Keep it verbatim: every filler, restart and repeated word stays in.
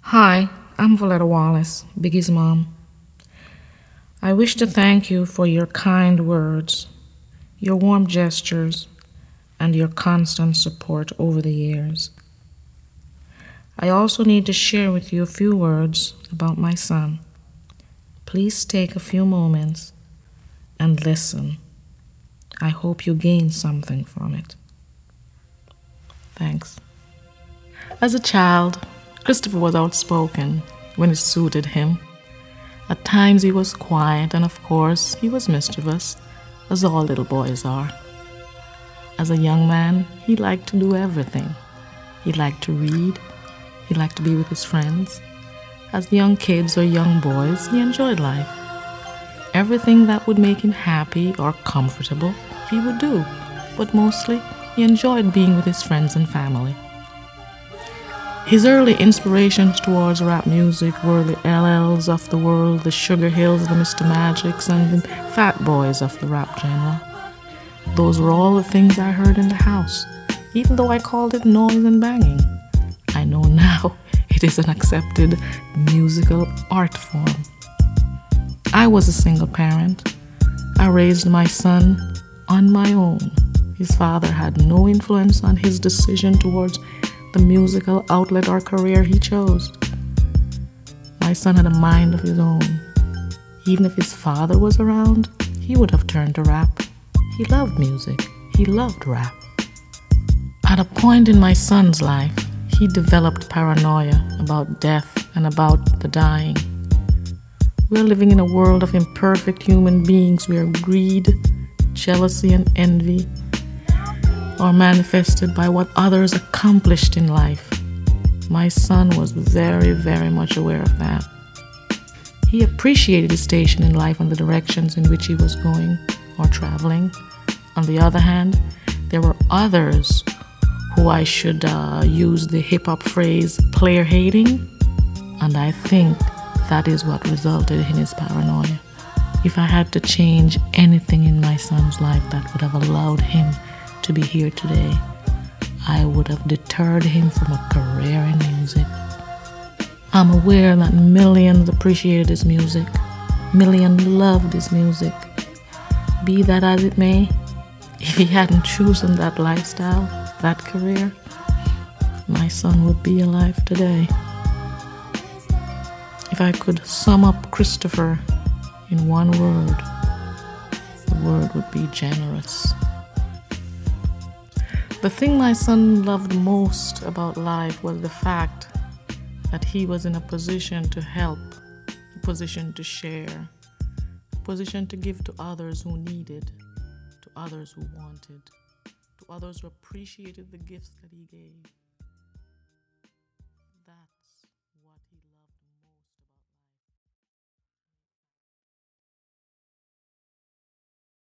Hi, I'm Valetta Wallace, Biggie's mom. I wish to thank you for your kind words, your warm gestures, and your constant support over the years. I also need to share with you a few words about my son. Please take a few moments and listen. I hope you gain something from it. Thanks. As a child, Christopher was outspoken when it suited him. At times he was quiet, and of course he was mischievous, as all little boys are. As a young man, he liked to do everything. He liked to read. He liked to be with his friends. As young kids or young boys, he enjoyed life. Everything that would make him happy or comfortable, he would do. But mostly, he enjoyed being with his friends and family. His early inspirations towards rap music were the L Ls of the world, the Sugar Hills, the Mister Magics, and the Fat Boys of the rap genre. Those were all the things I heard in the house, even though I called it noise and banging. I know now it is an accepted musical art form. I was a single parent. I raised my son on my own. His father had no influence on his decision towards the musical outlet or career he chose. My son had a mind of his own. Even if his father was around, he would have turned to rap. He loved music. He loved rap. At a point in my son's life, he developed paranoia about death and about the dying. We're living in a world of imperfect human beings where greed, jealousy, and envy are manifested by what others accomplished in life. My son was very, very much aware of that. He appreciated his station in life and the directions in which he was going or traveling. On the other hand, there were others who I should uh, use the hip-hop phrase player hating, and I think that is what resulted in his paranoia. If I had to change anything in my son's life that would have allowed him to be here today, I would have deterred him from a career in music. I'm aware that millions appreciated his music. Millions loved his music. Be that as it may, if he hadn't chosen that lifestyle, that career, my son would be alive today. If I could sum up Christopher in one word, the word would be generous. The thing my son loved most about life was the fact that he was in a position to help, a position to share, a position to give to others who needed, to others who wanted, to others who appreciated the gifts that he gave.